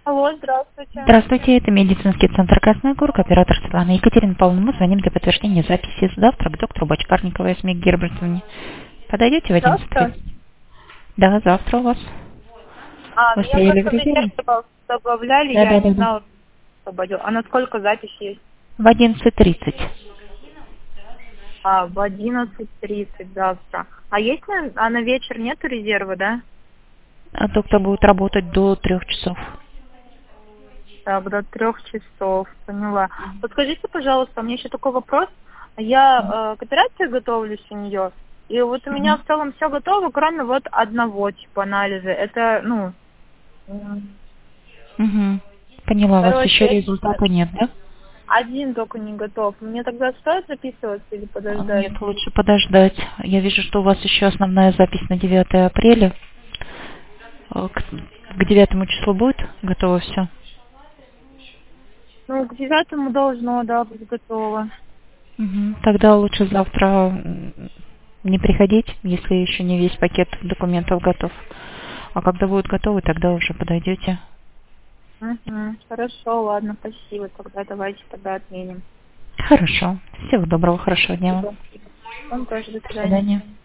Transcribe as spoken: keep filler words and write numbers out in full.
Алло, здравствуйте. Здравствуйте, это медицинский центр Красная Горка, оператор Светлана Екатерина Павловна. Мы звоним для подтверждения записи завтра к доктору Бочкарниковой Эсме Гербертовне. Подойдете в одиннадцать Завтра? тридцать? Да, завтра у вас. А, Вы меня стояли в просто в резерве? резерв добавляли, Да, я да, не да, да. знала, что освободил. А на сколько запись есть? В одиннадцать тридцать. А, в одиннадцать тридцать завтра. А есть на, а на вечер нету резерва, да? А доктор будет работать до трех часов. Так, до трех часов, поняла. Подскажите, пожалуйста, у меня еще такой вопрос. Я э, к операции готовлюсь у нее, и вот у меня Угу. в целом все готово, кроме вот одного типа анализа. Это, ну, м, Угу. Поняла вас, еще короче, результата нет, да? один только не готов. Мне тогда стоит записываться или А, подождать? Нет, лучше подождать. Я вижу, что у вас еще основная запись на девятое апреля. А, К, к девятому числу будет готово все? Ну, к девятому должно, да, быть готово. Мгм. Тогда лучше завтра м, не приходить, если еще не весь пакет документов готов. А когда будет готовы, тогда уже подойдете. Угу. Хорошо, ладно, спасибо. Тогда давайте тогда отменим. Хорошо. Всего доброго, хорошего дня вам. Спасибо. Вам тоже, до До свидания. свидания.